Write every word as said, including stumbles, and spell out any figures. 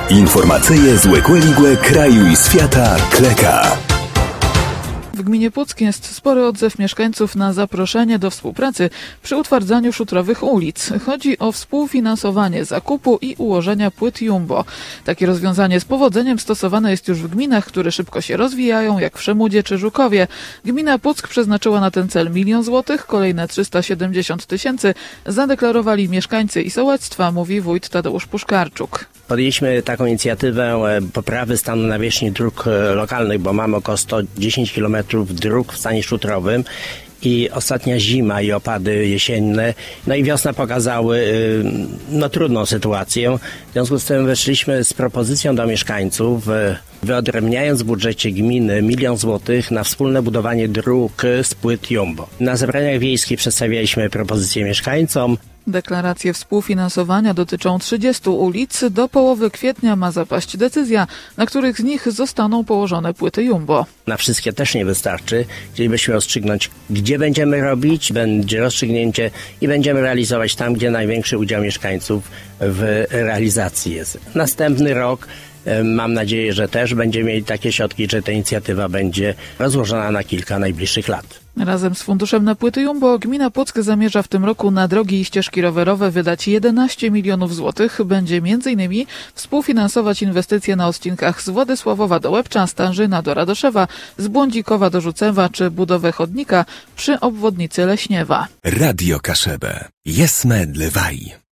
Informacyje z Łekłe kraju i świata Kleka. W gminie Puck jest spory odzew mieszkańców na zaproszenie do współpracy przy utwardzaniu szutrowych ulic. Chodzi o współfinansowanie zakupu i ułożenia płyt jumbo. Takie rozwiązanie z powodzeniem stosowane jest już w gminach, które szybko się rozwijają, jak w Szemudzie czy Żukowie. Gmina Puck przeznaczyła na ten cel milion złotych, kolejne trzysta siedemdziesiąt tysięcy zadeklarowali mieszkańcy i sołectwa, mówi wójt Tadeusz Puszkarczuk. Podjęliśmy taką inicjatywę poprawy stanu nawierzchni dróg lokalnych, bo mamy około sto dziesięć kilometrów dróg w stanie szutrowym i ostatnia zima i opady jesienne, no i wiosna pokazały no, trudną sytuację. W związku z tym weszliśmy z propozycją do mieszkańców, wyodrębniając w budżecie gminy milion złotych na wspólne budowanie dróg z płyt jumbo. Na zebraniach wiejskich przedstawialiśmy propozycje mieszkańcom. Deklaracje współfinansowania dotyczą trzydziestu ulic. Do połowy kwietnia ma zapaść decyzja, na których z nich zostaną położone płyty jumbo. Na wszystkie też nie wystarczy. Chcielibyśmy rozstrzygnąć, gdzie będziemy robić, będzie rozstrzygnięcie i będziemy realizować tam, gdzie największy udział mieszkańców w realizacji jest. Następny rok, mam nadzieję, że też będziemy mieli takie środki, że ta inicjatywa będzie rozłożona na kilka najbliższych lat. Razem z funduszem na płyty jumbo gmina Puck zamierza w tym roku na drogi i ścieżki rowerowe wydać jedenaście milionów złotych. Będzie między innymi współfinansować inwestycje na odcinkach z Władysławowa do Łebcza, Stężyna do Radoszewa, z Błądzikowa do Rzucewa czy budowę chodnika przy obwodnicy Leśniewa. Radio Kaszebę. Jesme Dlewaj.